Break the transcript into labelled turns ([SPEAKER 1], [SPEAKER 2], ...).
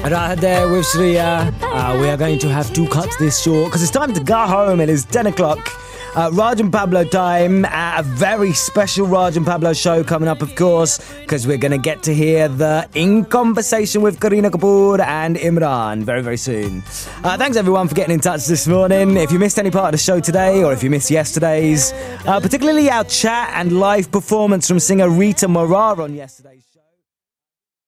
[SPEAKER 1] Right there with Shriya. We are going to have to cut this short because it's time to go home. It is 10 o'clock. Raj and Pablo time. A very special Raj and Pablo show coming up, of course, because we're going to get to hear the In Conversation with Kareena Kapoor and Imran very, very soon. Thanks, everyone, for getting in touch this morning. If you missed any part of the show today or if you missed yesterday's, particularly our chat and live performance from singer Rita Mora on yesterday's show.